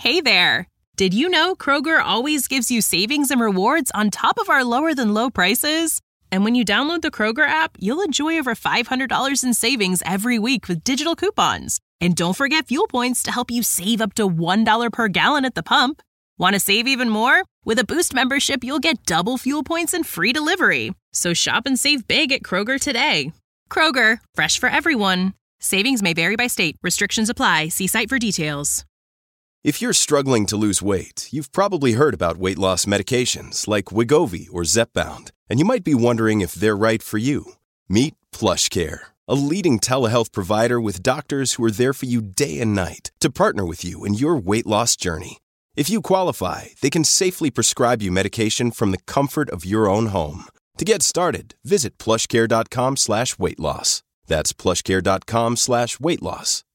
Hey there! Did you know Kroger always gives you savings and rewards on top of our lower-than-low prices? And when you download the Kroger app, you'll enjoy over $500 in savings every week with digital coupons. And don't forget fuel points to help you save up to $1 per gallon at the pump. Want to save even more? With a Boost membership, you'll get double fuel points and free delivery. So shop and save big at Kroger today. Kroger, fresh for everyone. Savings may vary by state. Restrictions apply. See site for details. If you're struggling to lose weight, you've probably heard about weight loss medications like Wegovy or Zepbound, and you might be wondering if they're right for you. Meet PlushCare, a leading telehealth provider with doctors who are there for you day and night to partner with you in your weight loss journey. If you qualify, they can safely prescribe you medication from the comfort of your own home. To get started, visit plushcare.com/weight-loss. That's plushcare.com/weight-loss.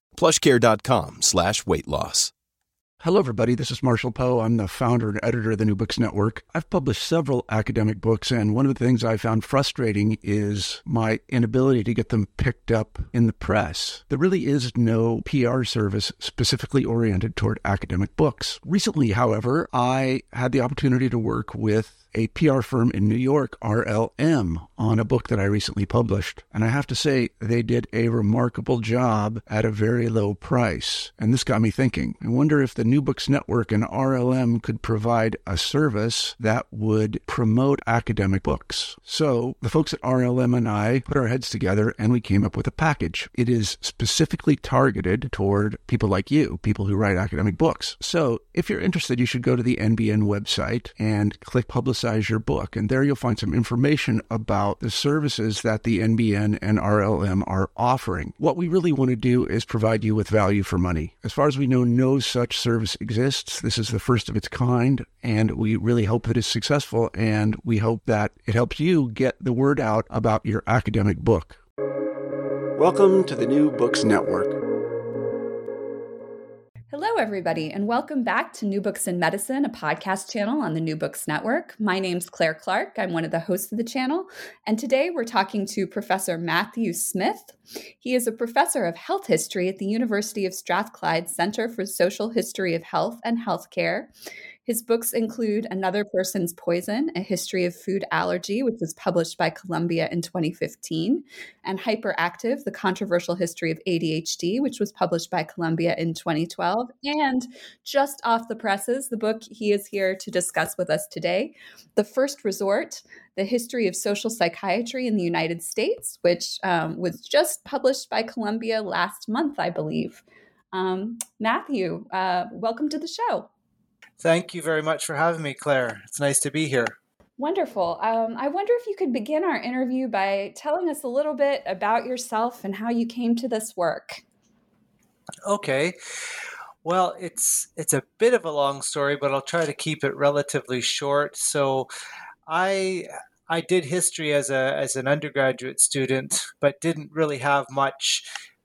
plushcare.com/weight-loss. Hello, everybody. This is Marshall Poe. I'm the founder and editor of the New Books Network. I've published several academic books, and one of the things I found frustrating is my inability to get them picked up in the press. There really is no PR service specifically oriented toward academic books. Recently, however, I had the opportunity to work with a PR firm in New York, RLM, on a book that I recently published. And I have to say, they did a remarkable job at a very low price. And this got me thinking. I wonder if the New Books Network and RLM could provide a service that would promote academic books. So the folks at RLM and I put our heads together and we came up with a package. It is specifically targeted toward people like you, people who write academic books. So if you're interested, you should go to the NBN website and click Publicize Your Book. And there you'll find some information about the services that the NBN and RLM are offering. What we really want to do is provide you with value for money. As far as we know, no such service exists. This is the first of its kind, and we really hope that it's successful, and we hope that it helps you get the word out about your academic book. Welcome to the New Books Network. Hello, everybody, and welcome back to New Books in Medicine, a podcast channel on the New Books Network. My name's Claire Clark. I'm one of the hosts of the channel, and today we're talking to Professor Matthew Smith. He is a professor of health history at the University of Strathclyde Center for Social History of Health and Healthcare. His books include Another Person's Poison, A History of Food Allergy, which was published by Columbia in 2015, and Hyperactive, The Controversial History of ADHD, which was published by Columbia in 2012. And just off the presses, the book he is here to discuss with us today, The First Resort, The History of Social Psychiatry in the United States, which was just published by Columbia last month, I believe. Matthew, welcome to the show. Thank you very much for having me, Claire. It's nice to be here. Wonderful. I wonder if you could begin our interview by telling us a little bit about yourself and how you came to this work. Okay. Well, it's a bit of a long story, but I'll try to keep it relatively short. So I did history as an undergraduate student, but didn't really have much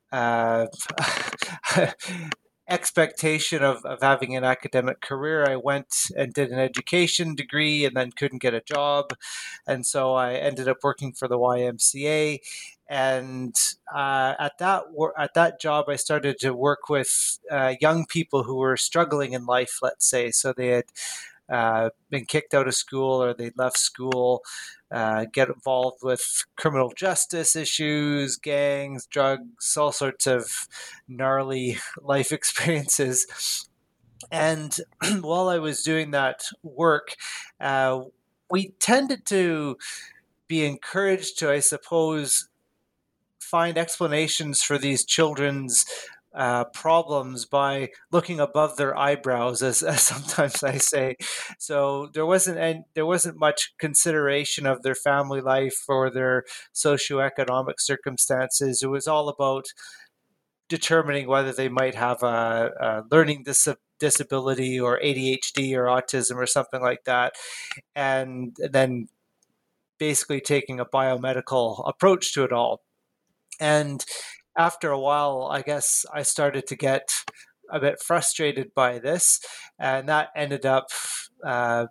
expectation of having an academic career. I went and did an education degree and then couldn't get a job. And so I ended up working for the YMCA. And at that job, I started to work with young people who were struggling in life, let's say. So they had been kicked out of school or they'd left school, get involved with criminal justice issues, gangs, drugs, all sorts of gnarly life experiences. And while I was doing that work, we tended to be encouraged to, I suppose, find explanations for these children's problems by looking above their eyebrows, as sometimes I say. So there wasn't much consideration of their family life or their socioeconomic circumstances. It was all about determining whether they might have a learning disability or ADHD or autism or something like that, and then basically taking a biomedical approach to it all. And after a while, I guess I started to get a bit frustrated by this, and that ended up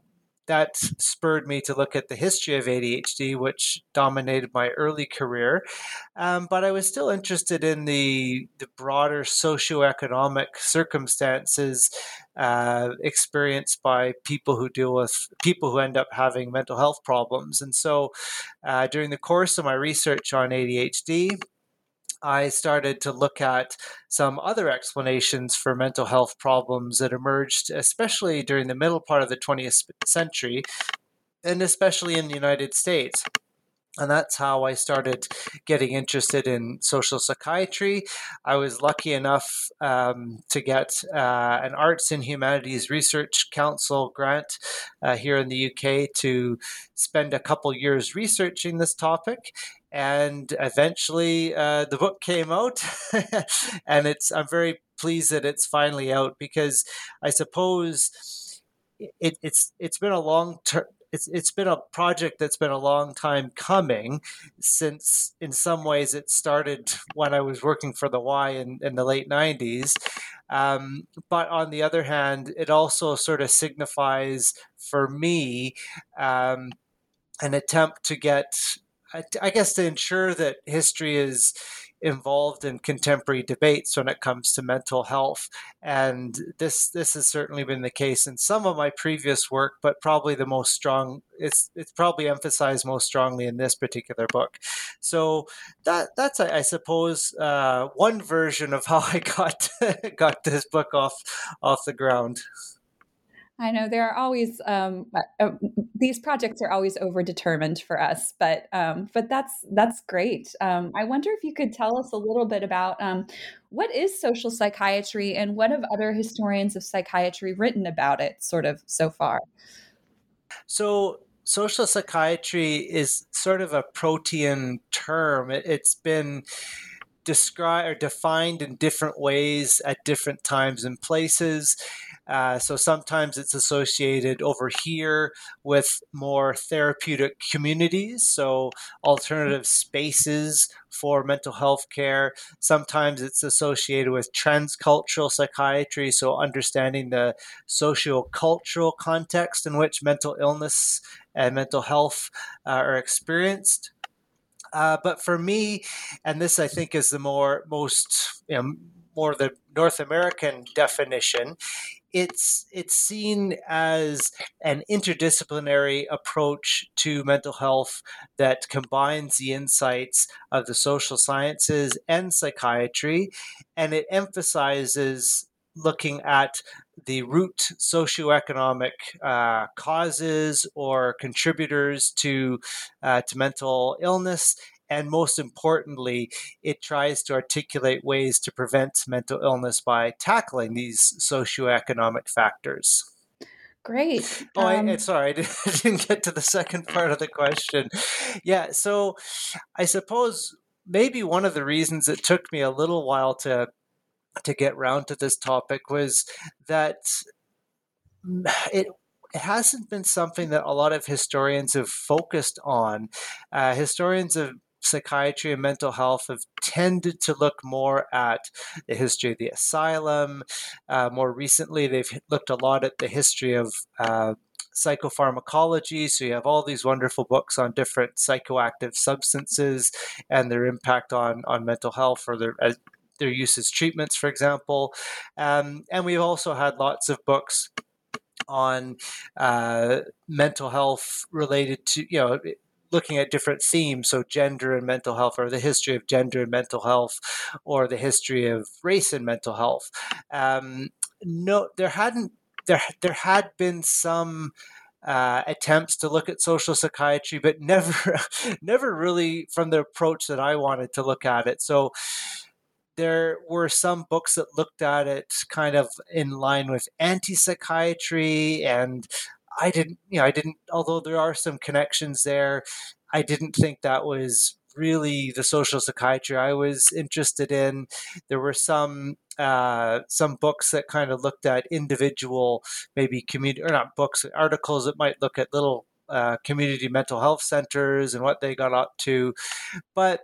that spurred me to look at the history of ADHD, which dominated my early career. But I was still interested in the broader socioeconomic circumstances experienced by people who end up having mental health problems. And so during the course of my research on ADHD, I started to look at some other explanations for mental health problems that emerged, especially during the middle part of the 20th century, and especially in the United States. And that's how I started getting interested in social psychiatry. I was lucky enough to get an Arts and Humanities Research Council grant here in the UK to spend a couple years researching this topic. And eventually the book came out, and I'm very pleased that it's finally out, because I suppose it's been a long term. It's been a project that's been a long time coming, since in some ways it started when I was working for the Y in the late 90s. But on the other hand, it also sort of signifies for me an attempt to get, I guess, to ensure that history is involved in contemporary debates when it comes to mental health. And this has certainly been the case in some of my previous work, but probably it's probably emphasized most strongly in this particular book. So that's I suppose one version of how I got this book off the ground. I know there are always these projects are always overdetermined for us, but that's great. I wonder if you could tell us a little bit about what is social psychiatry, and what have other historians of psychiatry written about it, sort of so far? So social psychiatry is sort of a protean term. It's been described or defined in different ways at different times and places. So sometimes it's associated over here with more therapeutic communities, so alternative spaces for mental health care. Sometimes it's associated with transcultural psychiatry, so understanding the socio-cultural context in which mental illness and mental health are experienced. But for me, and this I think is the more the North American definition, it's seen as an interdisciplinary approach to mental health that combines the insights of the social sciences and psychiatry, and it emphasizes looking at the root socioeconomic causes or contributors to mental illness. And most importantly, it tries to articulate ways to prevent mental illness by tackling these socioeconomic factors. Great. Sorry, I didn't get to the second part of the question. Yeah, so I suppose maybe one of the reasons it took me a little while to get round to this topic was that it hasn't been something that a lot of historians have focused on. Historians of psychiatry and mental health have tended to look more at the history of the asylum. More recently, they've looked a lot at the history of psychopharmacology. So you have all these wonderful books on different psychoactive substances and their impact on mental health, or their use as treatments, for example. And we've also had lots of books on mental health related to, looking at different themes, so gender and mental health, or the history of gender and mental health, or the history of race and mental health. There had been some attempts to look at social psychiatry, but never really from the approach that I wanted to look at it. So there were some books that looked at it kind of in line with anti-psychiatry, and I didn't, although there are some connections there, I didn't think that was really the social psychiatry I was interested in. There were some books that kind of looked at individual, maybe community, or not books, articles that might look at little community mental health centers and what they got up to. But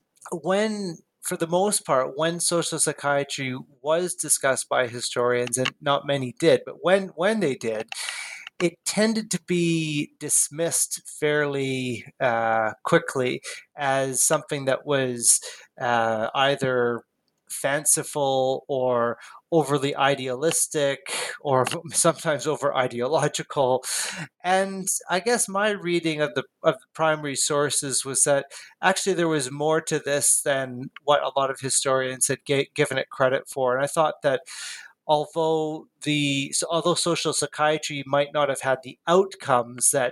for the most part, when social psychiatry was discussed by historians, and not many did, but when they did, it tended to be dismissed fairly quickly as something that was either fanciful or overly idealistic or sometimes over ideological. And I guess my reading of the primary sources was that actually there was more to this than what a lot of historians had given it credit for. And I thought that although social psychiatry might not have had the outcomes that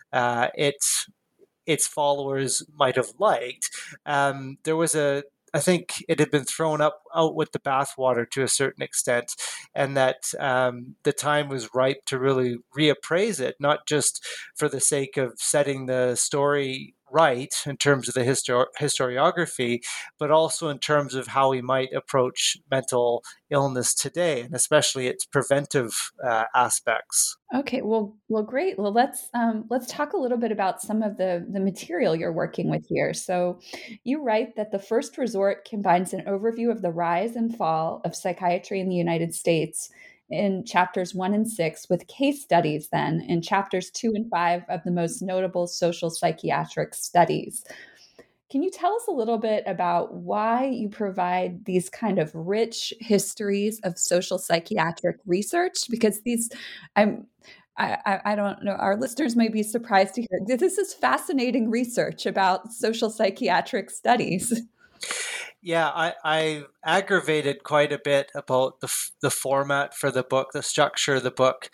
its followers might have liked, there was I think it had been thrown out with the bathwater to a certain extent, and that the time was ripe to really reappraise it, not just for the sake of setting the story right in terms of the historiography, but also in terms of how we might approach mental illness today, and especially its preventive aspects. Okay, well, great. Well, let's talk a little bit about some of the material you're working with here. So, you write that the first resort combines an overview of the rise and fall of psychiatry in the United States in chapters 1 and 6, with case studies then in chapters 2 and 5 of the most notable social psychiatric studies. Can you tell us a little bit about why you provide these kind of rich histories of social psychiatric research? Because I don't know, our listeners may be surprised to hear this is fascinating research about social psychiatric studies. Yeah, I aggravated quite a bit about the format for the book, the structure of the book,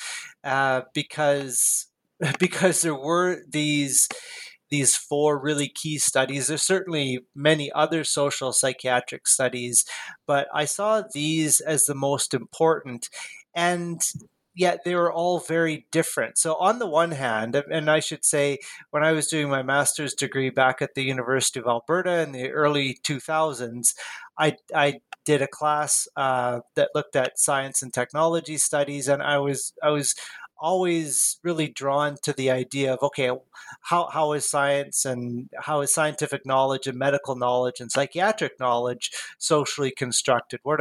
because there were these four really key studies. There's certainly many other social psychiatric studies, but I saw these as the most important, and yet they were all very different. So on the one hand, and I should say, when I was doing my master's degree back at the University of Alberta in the early 2000s, I did a class that looked at science and technology studies, and I was always really drawn to the idea of, okay, how is science and how is scientific knowledge and medical knowledge and psychiatric knowledge socially constructed? What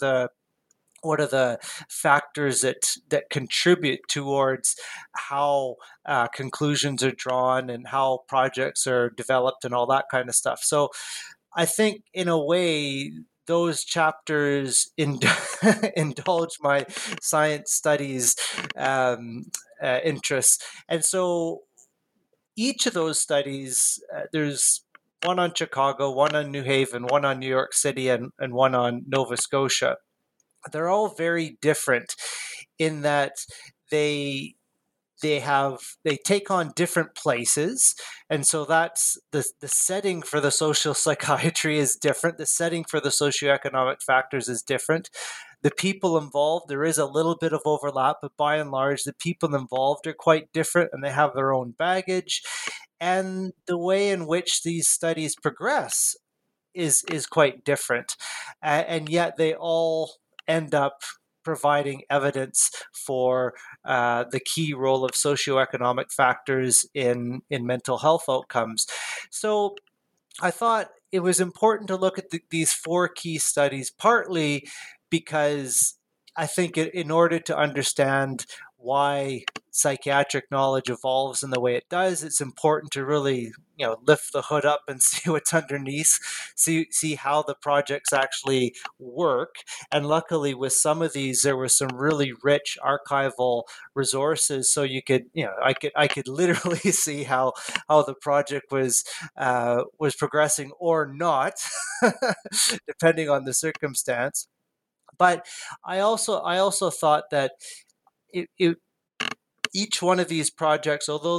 are the factors that contribute towards how conclusions are drawn and how projects are developed and all that kind of stuff? So I think in a way, those chapters indulge my science studies interests. And so each of those studies, there's one on Chicago, one on New Haven, one on New York City, and one on Nova Scotia. They're all very different in that they take on different places, and so that's the setting for the social psychiatry is different. The setting for the socioeconomic factors is different. The people involved, there is a little bit of overlap, but by and large, the people involved are quite different, and they have their own baggage. And the way in which these studies progress is quite different, and yet they all end up providing evidence for the key role of socioeconomic factors in mental health outcomes. So I thought it was important to look at these four key studies, partly because I think in order to understand why psychiatric knowledge evolves in the way it does, it's important to really, lift the hood up and see what's underneath, see how the projects actually work. And luckily, with some of these, there were some really rich archival resources, so you could, I could literally see how the project was progressing or not, depending on the circumstance. But I also thought that each one of these projects, although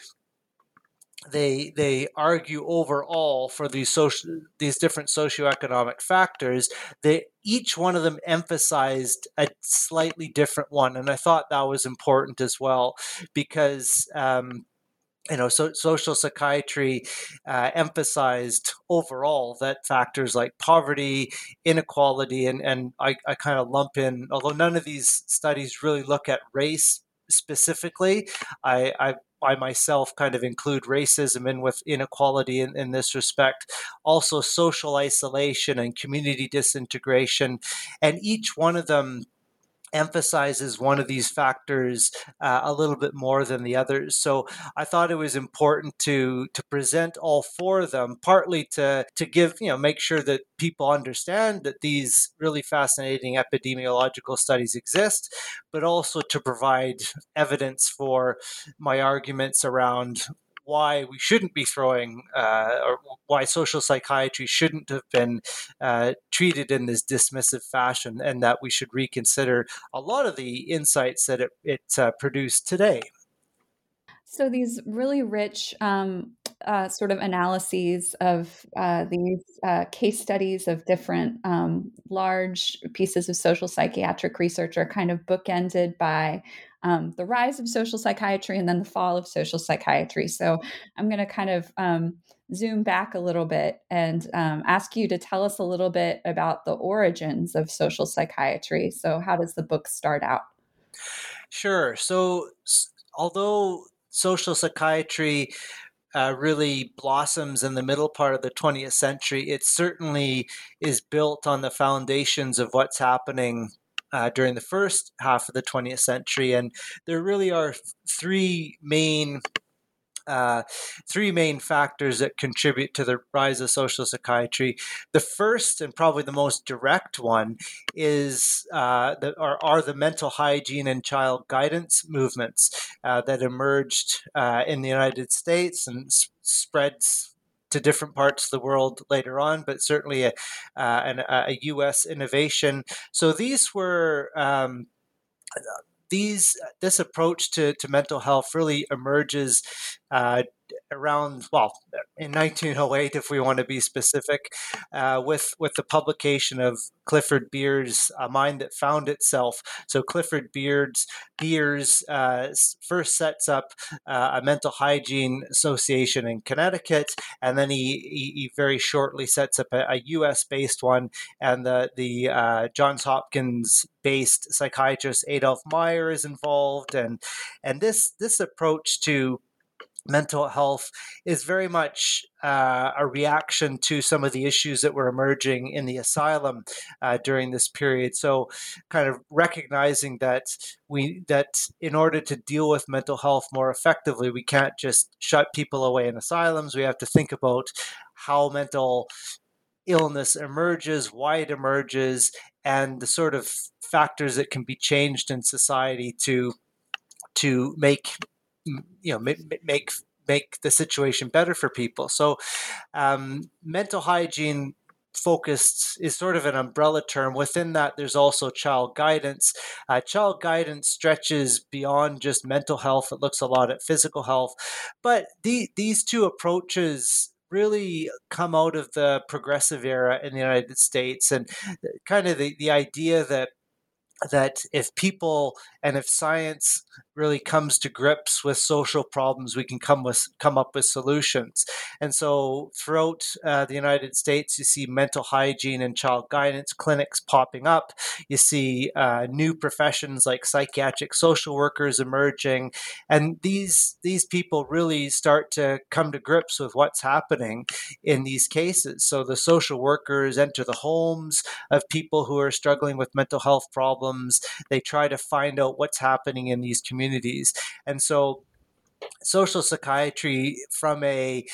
they argue overall for these different socioeconomic factors, each one of them emphasized a slightly different one, and I thought that was important as well, because social psychiatry emphasized overall that factors like poverty, inequality, and I kind of lump in, although none of these studies really look at race specifically, I myself kind of include racism in with inequality in this respect, also social isolation and community disintegration, and each one of them emphasizes one of these factors a little bit more than the others. So I thought it was important to present all four of them, partly to give, make sure that people understand that these really fascinating epidemiological studies exist, but also to provide evidence for my arguments around why we shouldn't be throwing, or why social psychiatry shouldn't have been treated in this dismissive fashion, and that we should reconsider a lot of the insights that it produced today. So these really rich sort of analyses of these case studies of different large pieces of social psychiatric research are kind of bookended by the rise of social psychiatry and then the fall of social psychiatry. So I'm going to kind of zoom back a little bit and ask you to tell us a little bit about the origins of social psychiatry. So how does the book start out? Sure. So although social psychiatry really blossoms in the middle part of the 20th century, it certainly is built on the foundations of what's happening during the first half of the 20th century. And there really are three main factors that contribute to the rise of social psychiatry. The first and probably the most direct one is are the mental hygiene and child guidance movements that emerged in the United States and spreads to different parts of the world later on, but certainly a U.S. innovation. So these were this approach to mental health really emerges around, in 1908, if we want to be specific, with the publication of Clifford Beers' A Mind That Found Itself. So Clifford Beers first sets up a mental hygiene association in Connecticut, and then he very shortly sets up a U.S.-based one, and the Johns Hopkins-based psychiatrist Adolph Meyer is involved, and this approach to mental health is very much a reaction to some of the issues that were emerging in the asylum during this period. So kind of recognizing that in order to deal with mental health more effectively, we can't just shut people away in asylums. We have to think about how mental illness emerges, why it emerges, and the sort of factors that can be changed in society to make the situation better for people. So mental hygiene focused is sort of an umbrella term. Within that, there's also child guidance. Child guidance stretches beyond just mental health. It looks a lot at physical health. But these two approaches really come out of the progressive era in the United States, and kind of the idea that if science really comes to grips with social problems, we can come up with solutions. And so throughout the United States, you see mental hygiene and child guidance clinics popping up. You see new professions like psychiatric social workers emerging. And these people really start to come to grips with what's happening in these cases. So the social workers enter the homes of people who are struggling with mental health problems. They try to find out what's happening in these communities. And so social psychiatry from a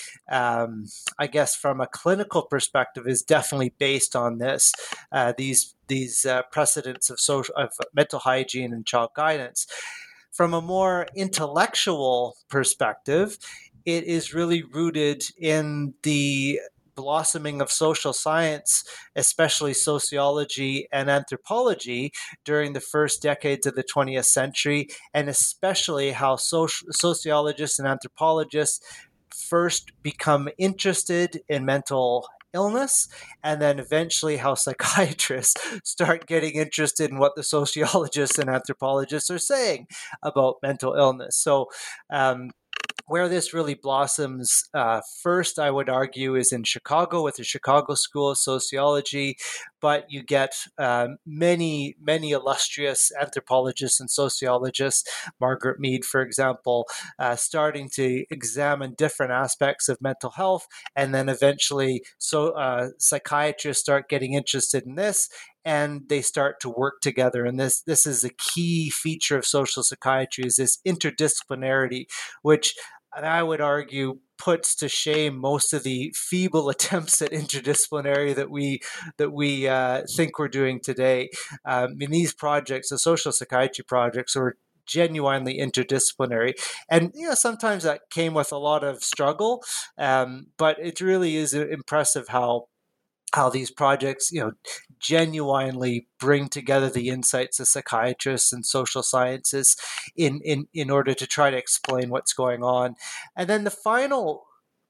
clinical perspective is definitely based on these precedents of mental hygiene and child guidance. From a more intellectual perspective, it is really rooted in the blossoming of social science, especially sociology and anthropology, during the first decades of the 20th century, and especially how sociologists and anthropologists first become interested in mental illness, and then eventually how psychiatrists start getting interested in what the sociologists and anthropologists are saying about mental illness. So where this really blossoms first, I would argue, is in Chicago with the Chicago School of Sociology. But you get many, many illustrious anthropologists and sociologists, Margaret Mead, for example, starting to examine different aspects of mental health. And then eventually psychiatrists start getting interested in this. and they start to work together. And this is a key feature of social psychiatry, is this interdisciplinarity, which I would argue puts to shame most of the feeble attempts at interdisciplinary that we think we're doing today. In these projects, the social psychiatry projects, are genuinely interdisciplinary, and sometimes that came with a lot of struggle, but it really is impressive how these projects genuinely bring together the insights of psychiatrists and social scientists in order to try to explain what's going on. And then the final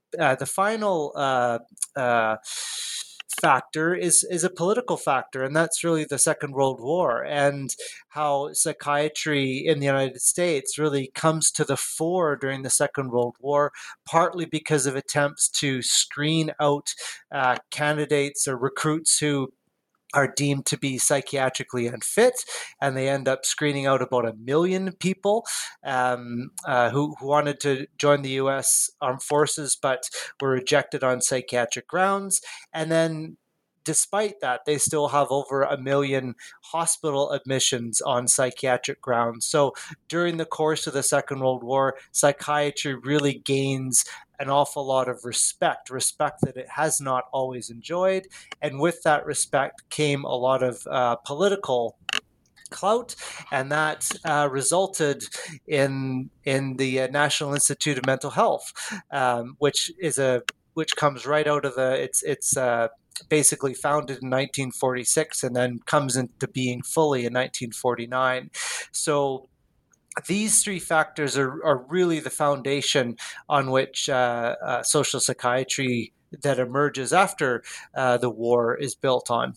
factor is a political factor, and that's really the Second World War, and how psychiatry in the United States really comes to the fore during the Second World War, partly because of attempts to screen out candidates or recruits who are deemed to be psychiatrically unfit, and they end up screening out about 1 million people who wanted to join the U.S. Armed Forces but were rejected on psychiatric grounds. And then despite that, they still have over 1 million hospital admissions on psychiatric grounds. So during the course of the Second World War, psychiatry really gains an awful lot of respect that it has not always enjoyed. And with that respect came a lot of political clout, and that resulted in the National Institute of Mental Health, which comes right out of it's basically founded in 1946 and then comes into being fully in 1949. So these three factors are really the foundation on which social psychiatry that emerges after the war is built on.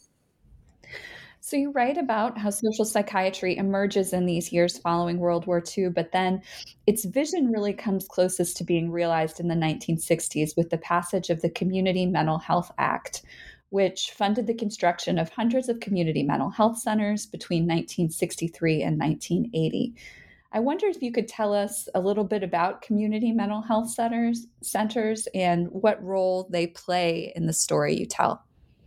So you write about how social psychiatry emerges in these years following World War II, but then its vision really comes closest to being realized in the 1960s with the passage of the Community Mental Health Act, which funded the construction of hundreds of community mental health centers between 1963 and 1980. I wonder if you could tell us a little bit about community mental health centers and what role they play in the story you tell.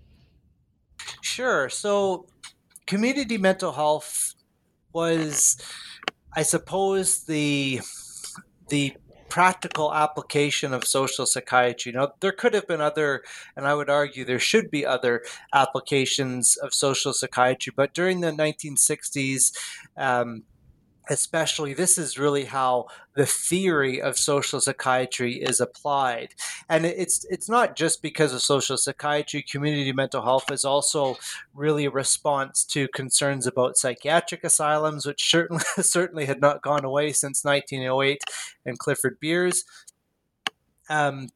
Sure. So community mental health was, I suppose, the practical application of social psychiatry. Now, there could have been other, and I would argue there should be other applications of social psychiatry, but during the 1960s, especially, this is really how the theory of social psychiatry is applied. And it's not just because of social psychiatry. Community mental health is also really a response to concerns about psychiatric asylums, which certainly had not gone away since 1908 and Clifford Beers. And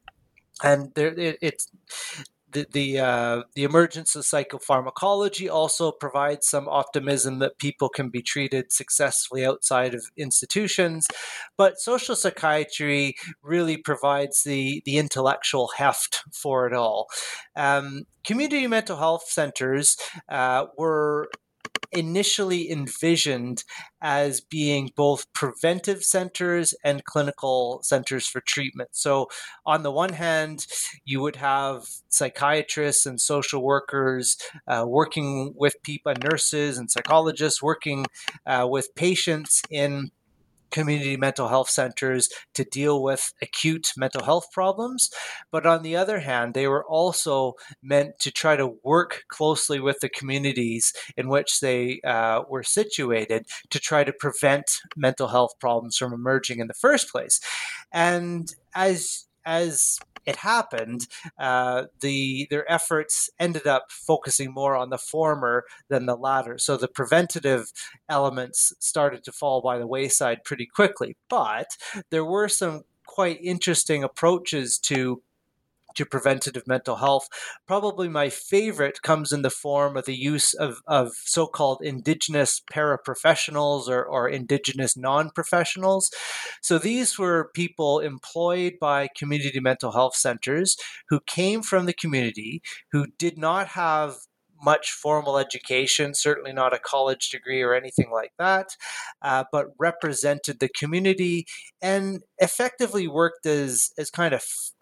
the emergence of psychopharmacology also provides some optimism that people can be treated successfully outside of institutions. But social psychiatry really provides the intellectual heft for it all. Community mental health centers were initially envisioned as being both preventive centers and clinical centers for treatment. So on the one hand, you would have psychiatrists and social workers working with people, nurses and psychologists working with patients in community mental health centers to deal with acute mental health problems. But on the other hand, they were also meant to try to work closely with the communities in which they were situated to try to prevent mental health problems from emerging in the first place. And as it happened, their efforts ended up focusing more on the former than the latter. So the preventative elements started to fall by the wayside pretty quickly. But there were some quite interesting approaches to preventative mental health. Probably my favorite comes in the form of the use of so-called indigenous paraprofessionals or indigenous non-professionals. So these were people employed by community mental health centers who came from the community, who did not have much formal education, certainly not a college degree or anything like that, but represented the community and effectively worked as kind of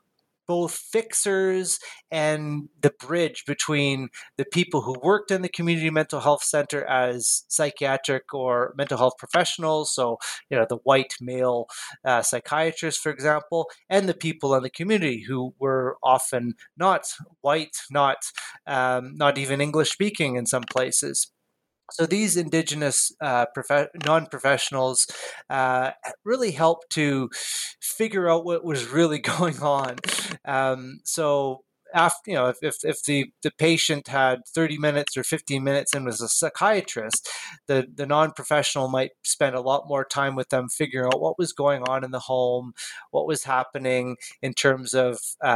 both fixers and the bridge between the people who worked in the community mental health center as psychiatric or mental health professionals, so the white male psychiatrists, for example, and the people in the community who were often not white, not even English speaking in some places. So these Indigenous non-professionals really helped to figure out what was really going on. So after, if the patient had 30 minutes or 15 minutes and was a psychiatrist, the non-professional might spend a lot more time with them figuring out what was going on in the home, what was happening in terms of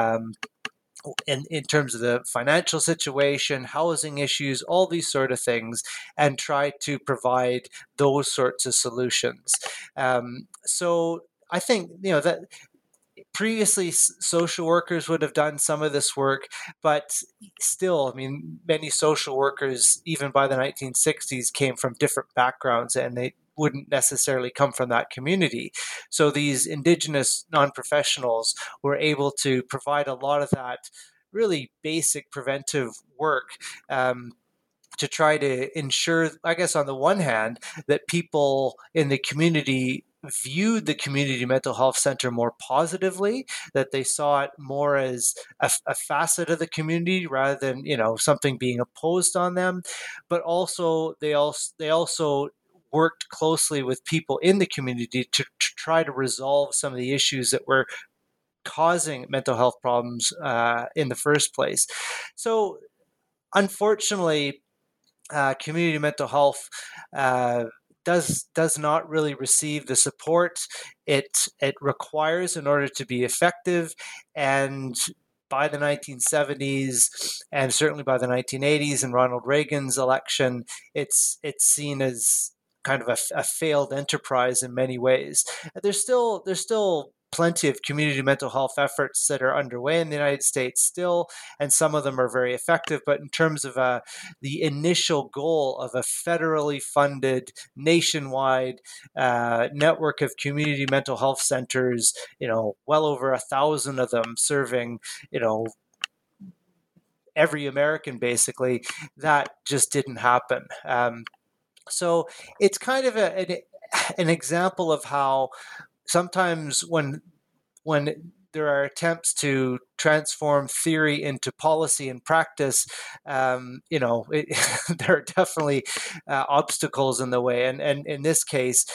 in terms of the financial situation, housing issues, all these sort of things, and try to provide those sorts of solutions. So I think, that previously social workers would have done some of this work, but still, many social workers, even by the 1960s, came from different backgrounds, and they wouldn't necessarily come from that community. So these Indigenous non-professionals were able to provide a lot of that really basic preventive work, to try to ensure, I guess, on the one hand, that people in the community viewed the community mental health center more positively, that they saw it more as a facet of the community rather than, something being imposed on them. But also, they also worked closely with people in the community to try to resolve some of the issues that were causing mental health problems in the first place. So unfortunately, community mental health does not really receive the support it requires in order to be effective. And by the 1970s, and certainly by the 1980s and Ronald Reagan's election, it's seen as kind of a failed enterprise in many ways. There's still plenty of community mental health efforts that are underway in the United States still, and some of them are very effective. But in terms of the initial goal of a federally funded nationwide network of community mental health centers, well over 1,000 of them serving, every American basically, that just didn't happen. So it's kind of an example of how sometimes when there are attempts to transform theory into policy and practice, there are definitely obstacles in the way. And in this case,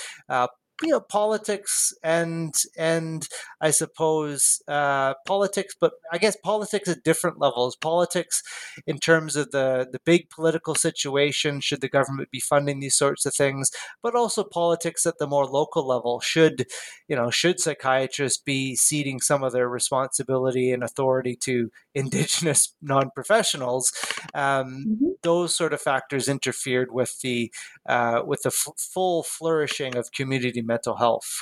politics and I suppose politics, but I guess politics at different levels. Politics in terms of the big political situation, should the government be funding these sorts of things, but also politics at the more local level. Should psychiatrists be ceding some of their responsibility and authority to Indigenous non-professionals? Those sort of factors interfered with the full flourishing of community mental health.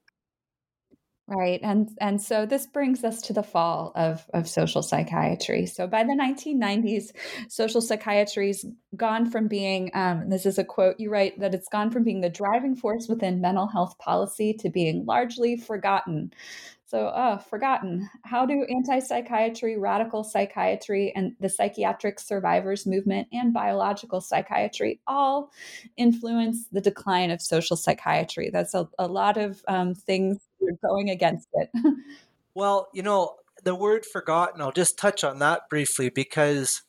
Right. And so this brings us to the fall of social psychiatry. So by the 1990s, social psychiatry's gone from being, this is a quote you write, that it's gone from being the driving force within mental health policy to being largely forgotten. So, forgotten. How do anti-psychiatry, radical psychiatry, and the psychiatric survivors movement and biological psychiatry all influence the decline of social psychiatry? That's a lot of things going against it. Well, the word forgotten, I'll just touch on that briefly because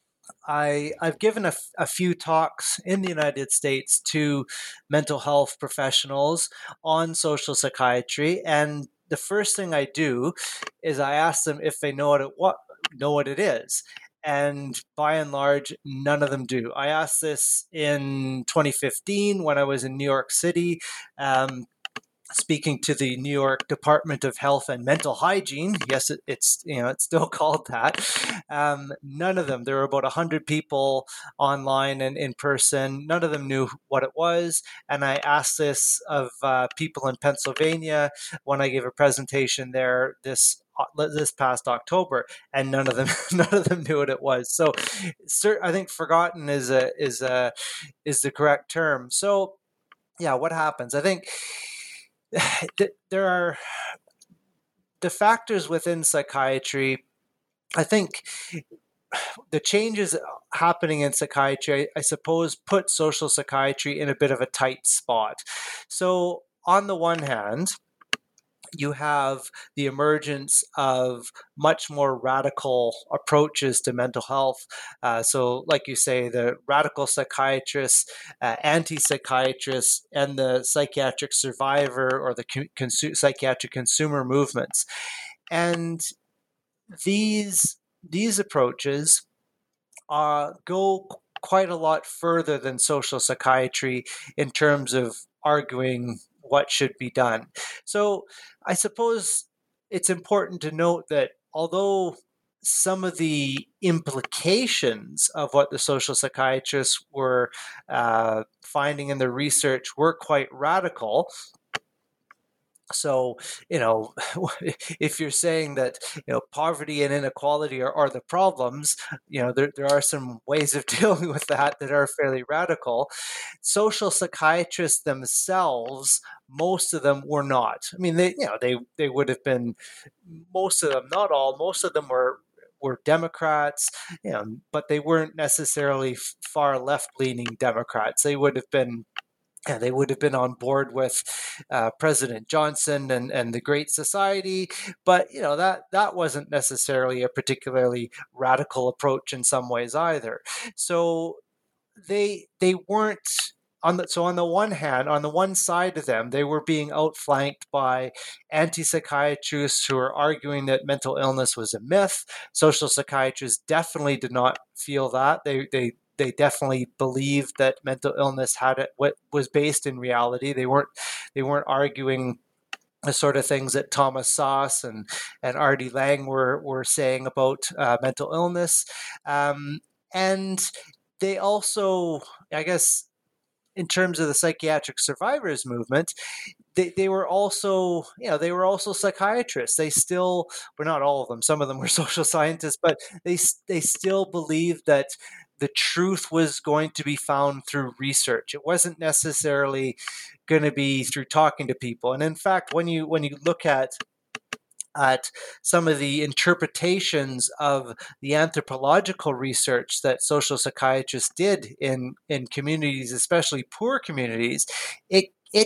I've given a few talks in the United States to mental health professionals on social psychiatry, and the first thing I do is I ask them if they know what it is. And by and large, none of them do. I asked this in 2015 when I was in New York City, speaking to the New York Department of Health and Mental Hygiene. Yes, it's still called that. None of them. There were about 100 people online and in person. None of them knew what it was. And I asked this of people in Pennsylvania when I gave a presentation there this past October, and none of them knew what it was. So, I think forgotten is the correct term. So, yeah, what happens? I think there are the factors within psychiatry, I think the changes happening in psychiatry, I suppose, put social psychiatry in a bit of a tight spot. So on the one hand, you have the emergence of much more radical approaches to mental health. So, like you say, the radical psychiatrists, anti-psychiatrists, and the psychiatric survivor or the psychiatric consumer movements. And these approaches go quite a lot further than social psychiatry in terms of arguing what should be done. So I suppose it's important to note that although some of the implications of what the social psychiatrists were finding in their research were quite radical, so, if you're saying that, poverty and inequality are the problems, there are some ways of dealing with that are fairly radical. Social psychiatrists themselves, most of them were not. I mean, they would have been, most of them, not all, most of them were Democrats, but they weren't necessarily far left-leaning Democrats. They would have been on board with President Johnson and the Great Society, but that wasn't necessarily a particularly radical approach in some ways either. So they weren't on the one hand, on the one side of them, they were being outflanked by anti-psychiatrists who were arguing that mental illness was a myth. Social psychiatrists definitely did not feel that. They definitely believed that mental illness what was based in reality. They weren't arguing the sort of things that Thomas Sauce and Artie Lang were saying about mental illness. And they also, I guess, in terms of the psychiatric survivors movement, they were also psychiatrists. They still were, not all of them, some of them were social scientists, but they still believed that the truth was going to be found through research. It wasn't necessarily going to be through talking to people. And in fact, when you look at some of the interpretations of the anthropological research that social psychiatrists did in communities, especially poor communities, it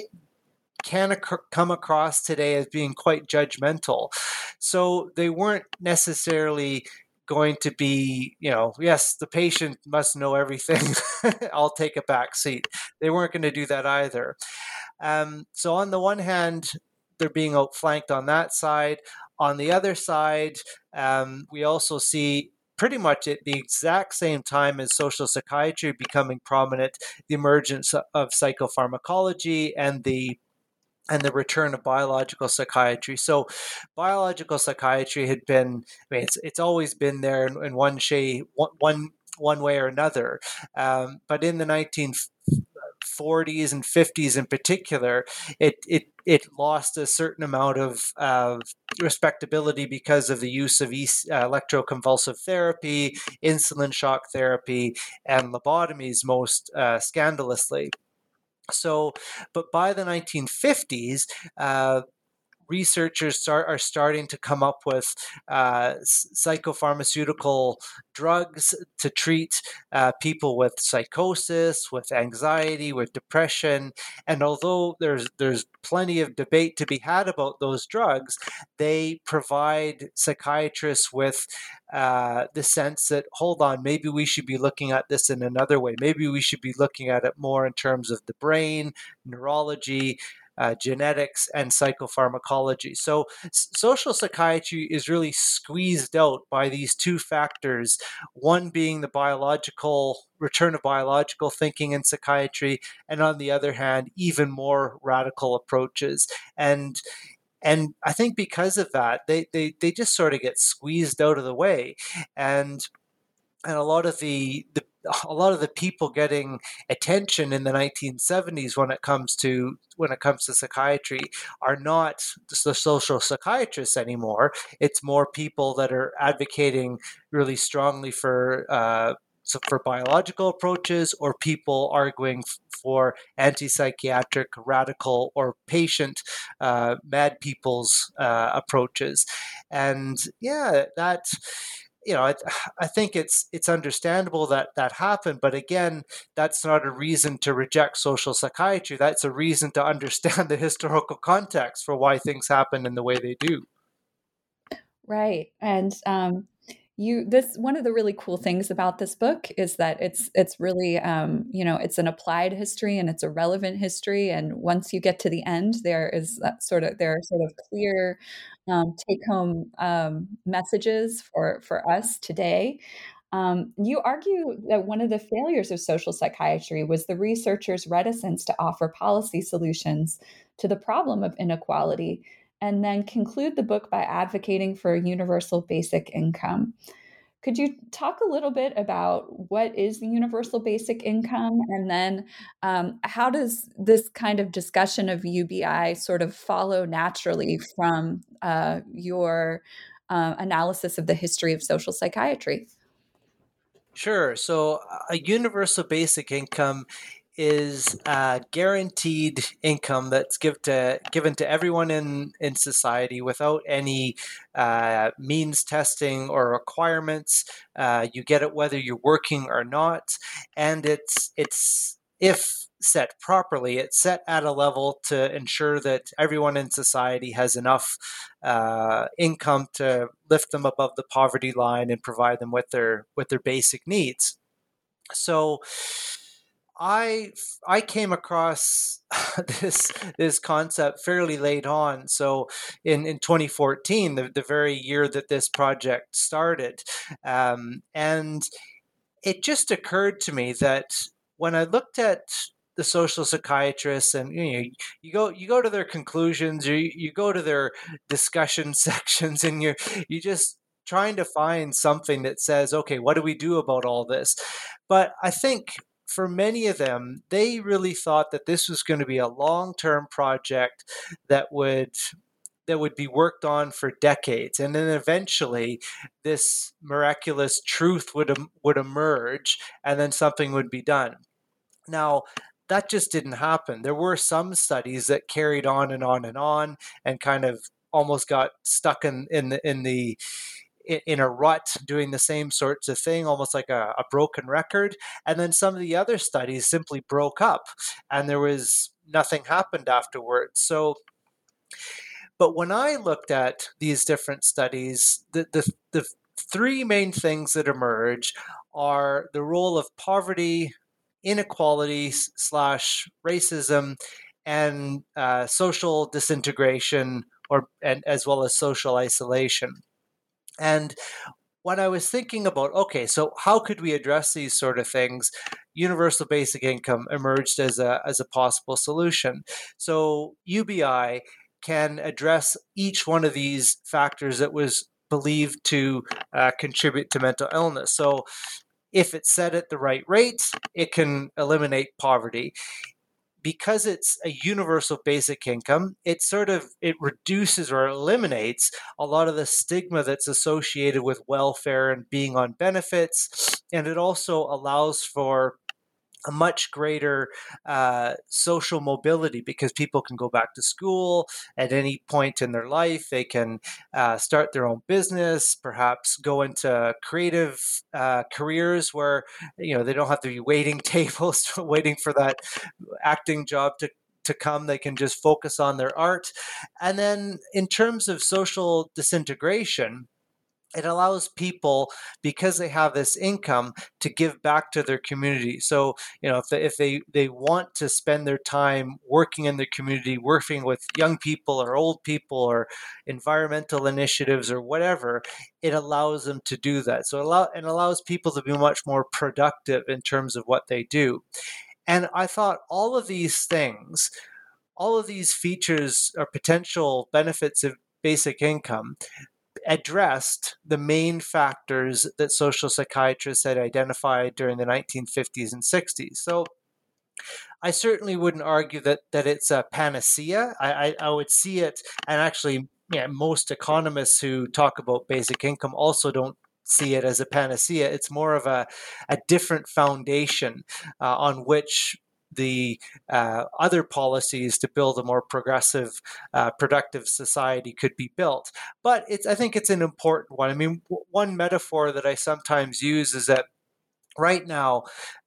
can come across today as being quite judgmental. So they weren't necessarily going to be, yes, the patient must know everything. I'll take a back seat. They weren't going to do that either. So on the one hand, they're being outflanked on that side. On the other side, we also see pretty much at the exact same time as social psychiatry becoming prominent, the emergence of psychopharmacology and the return of biological psychiatry. So biological psychiatry had been, it's always been there in one way or another. But in the 1940s and 50s in particular, it lost a certain amount of respectability because of the use of electroconvulsive therapy, insulin shock therapy, and lobotomies most scandalously. So, but by the 1950s, researchers are starting to come up with psychopharmaceutical drugs to treat people with psychosis, with anxiety, with depression. And although there's plenty of debate to be had about those drugs, they provide psychiatrists with the sense that, hold on, maybe we should be looking at this in another way. Maybe we should be looking at it more in terms of the brain, neurology, genetics, and psychopharmacology. So social psychiatry is really squeezed out by these two factors, one being the return of biological thinking in psychiatry, and on the other hand, even more radical approaches. And I think because of that, they just sort of get squeezed out of the way. And a lot of the people getting attention in the 1970s when it comes to psychiatry are not the social psychiatrists anymore. It's more people that are advocating really strongly for biological approaches, or people arguing for anti-psychiatric, radical, or patient mad people's approaches. And yeah, that, I think it's understandable that that happened, but again, that's not a reason to reject social psychiatry. That's a reason to understand the historical context for why things happen in the way they do. Right. And this one of the really cool things about this book is that it's really it's an applied history and it's a relevant history. And once you get to the end, there are sort of clear take home messages for us today. You argue that one of the failures of social psychiatry was the researchers' reticence to offer policy solutions to the problem of inequality, and then conclude the book by advocating for a universal basic income. Could you talk a little bit about what is the universal basic income? And then how does this kind of discussion of UBI sort of follow naturally from your analysis of the history of social psychiatry? Sure. So a universal basic income is a guaranteed income that's given to everyone in society without any means testing or requirements. You get it whether you're working or not, and it's if set properly, it's set at a level to ensure that everyone in society has enough income to lift them above the poverty line and provide them with their basic needs. So I came across this concept fairly late on. So in 2014, the very year that this project started, and it just occurred to me that when I looked at the social psychiatrists, and you go to their conclusions, you go to their discussion sections, and you just trying to find something that says, okay, what do we do about all this? But I think for many of them, they really thought that this was going to be a long-term project that would be worked on for decades, and then eventually this miraculous truth would emerge, and then something would be done. Now, that just didn't happen. There were some studies that carried on and on and on, and kind of almost got stuck in a rut doing the same sorts of thing, almost like a broken record. And then some of the other studies simply broke up, and there was nothing happened afterwards. So, but when I looked at these different studies, the three main things that emerge are the role of poverty, inequality / racism, and social disintegration, and as well as social isolation. And when I was thinking about, okay, so how could we address these sort of things, universal basic income emerged as a possible solution. So UBI can address each one of these factors that was believed to contribute to mental illness. So if it's set at the right rate, it can eliminate poverty. Because it's a universal basic income, it reduces or eliminates a lot of the stigma that's associated with welfare and being on benefits. And it also allows for a much greater social mobility, because people can go back to school at any point in their life. They can start their own business, perhaps go into creative careers where they don't have to be waiting tables, waiting for that acting job to come. They can just focus on their art. And then in terms of social disintegration, it allows people, because they have this income, to give back to their community. So, if they want to spend their time working in the community, working with young people or old people or environmental initiatives or whatever, it allows them to do that. So it allows people to be much more productive in terms of what they do. And I thought all of these things, all of these features or potential benefits of basic income addressed the main factors that social psychiatrists had identified during the 1950s and 60s. So I certainly wouldn't argue that it's a panacea. I would see it, and actually, most economists who talk about basic income also don't see it as a panacea. It's more of a different foundation on which the other policies to build a more progressive, productive society could be built. But I think it's an important one. I mean, one metaphor that I sometimes use is that right now,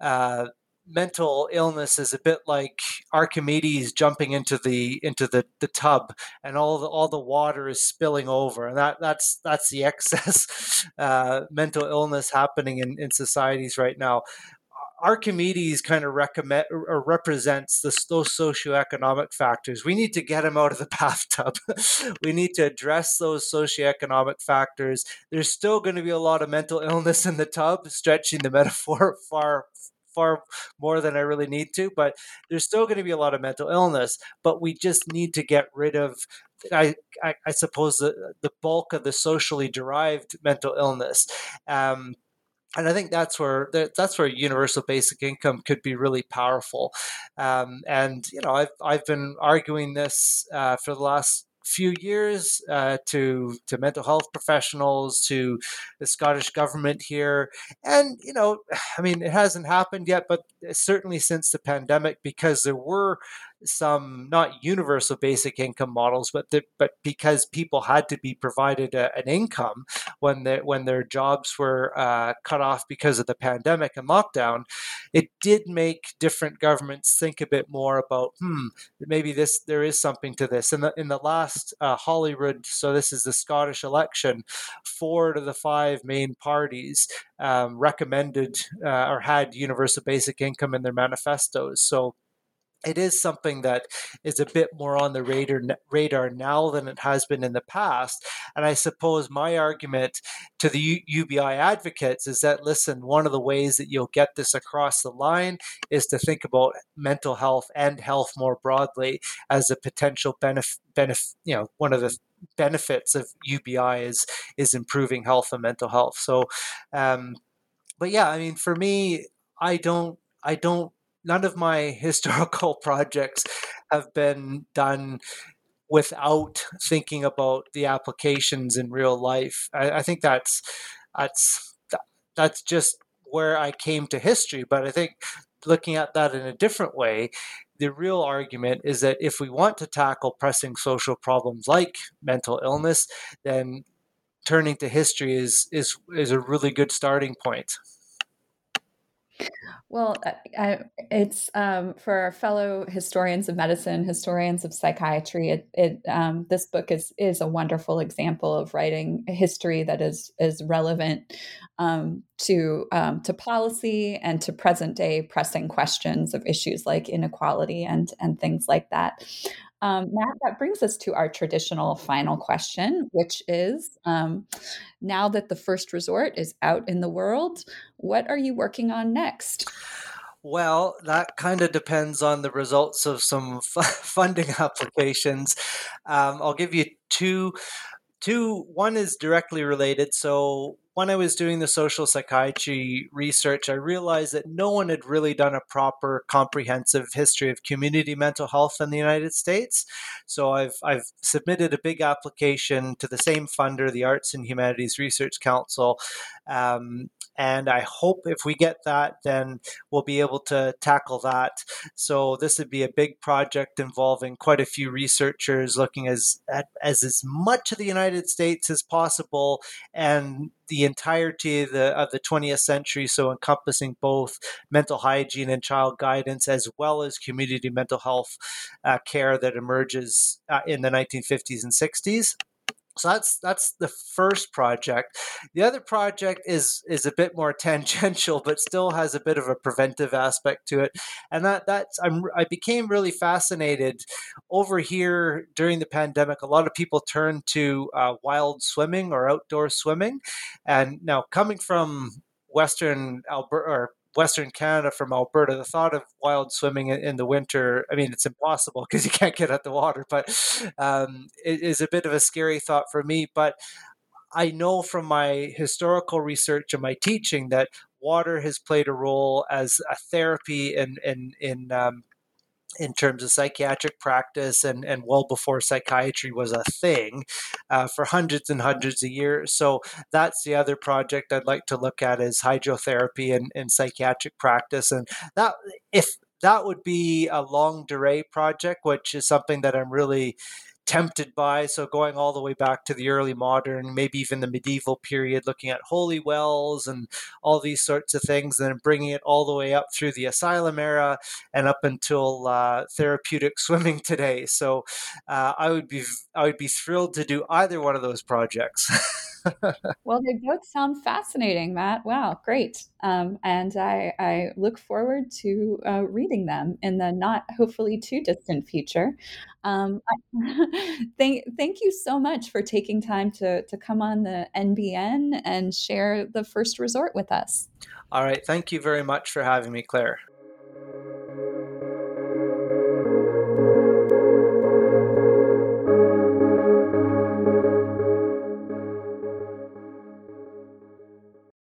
mental illness is a bit like Archimedes jumping into the tub, and all the water is spilling over, and that's the excess mental illness happening in societies right now. Archimedes kind of represents those socioeconomic factors. We need to get him out of the bathtub. We need to address those socioeconomic factors. There's still going to be a lot of mental illness in the tub, stretching the metaphor far more than I really need to, but there's still going to be a lot of mental illness, but we just need to get rid of, I suppose, the bulk of the socially derived mental illness. And I think that's where universal basic income could be really powerful. And I've been arguing this for the last few years to mental health professionals, to the Scottish government here, and I mean, it hasn't happened yet, but certainly since the pandemic, because there were some not universal basic income models, but because people had to be provided an income when their jobs were cut off because of the pandemic and lockdown, it did make different governments think a bit more about maybe there is something to this. In the last Holyrood, so this is the Scottish election, 4 of the 5 main parties recommended or had universal basic income in their manifestos. So it is something that is a bit more on the radar now than it has been in the past. And I suppose my argument to the UBI advocates is that, listen, one of the ways that you'll get this across the line is to think about mental health and health more broadly as a potential benefit. One of the benefits of UBI is improving health and mental health. So, but yeah, I mean, for me, I don't. None of my historical projects have been done without thinking about the applications in real life. I think that's just where I came to history. But I think looking at that in a different way, the real argument is that if we want to tackle pressing social problems like mental illness, then turning to history is a really good starting point. Well, it's for our fellow historians of medicine, historians of psychiatry. This book is a wonderful example of writing a history that is relevant to policy and to present day pressing questions of issues like inequality and things like that. Matt, that brings us to our traditional final question, which is, now that the first resort is out in the world, what are you working on next? Well, that kind of depends on the results of some funding applications. I'll give you two. One is directly related. So when I was doing the social psychiatry research, I realized that no one had really done a proper comprehensive history of community mental health in the United States. So I've submitted a big application to the same funder, the Arts and Humanities Research Council. And I hope if we get that, then we'll be able to tackle that. So this would be a big project involving quite a few researchers looking at as much of the United States as possible and the entirety of the 20th century, so encompassing both mental hygiene and child guidance, as well as community mental health care that emerges in the 1950s and 60s. So that's the first project. The other project is a bit more tangential, but still has a bit of a preventive aspect to it. And I became really fascinated over here during the pandemic. A lot of people turned to wild swimming or outdoor swimming, and now coming from Western Alberta or Western Canada from Alberta, the thought of wild swimming in the winter, I mean, it's impossible because you can't get at the water, but it is a bit of a scary thought for me. But I know from my historical research and my teaching that water has played a role as a therapy in terms of psychiatric practice and well before psychiatry was a thing for hundreds and hundreds of years. So that's the other project I'd like to look at is hydrotherapy and psychiatric practice. And that that would be a longue durée project, which is something that I'm really tempted by. So going all the way back to the early modern, maybe even the medieval period, looking at holy wells and all these sorts of things, and then bringing it all the way up through the asylum era and up until therapeutic swimming today. So I would be thrilled to do either one of those projects. Well, they both sound fascinating, Matt. Wow, great. And I look forward to reading them in the not hopefully too distant future. Thank you so much for taking time to come on the NBN and share the First Resort with us. All right. Thank you very much for having me, Claire.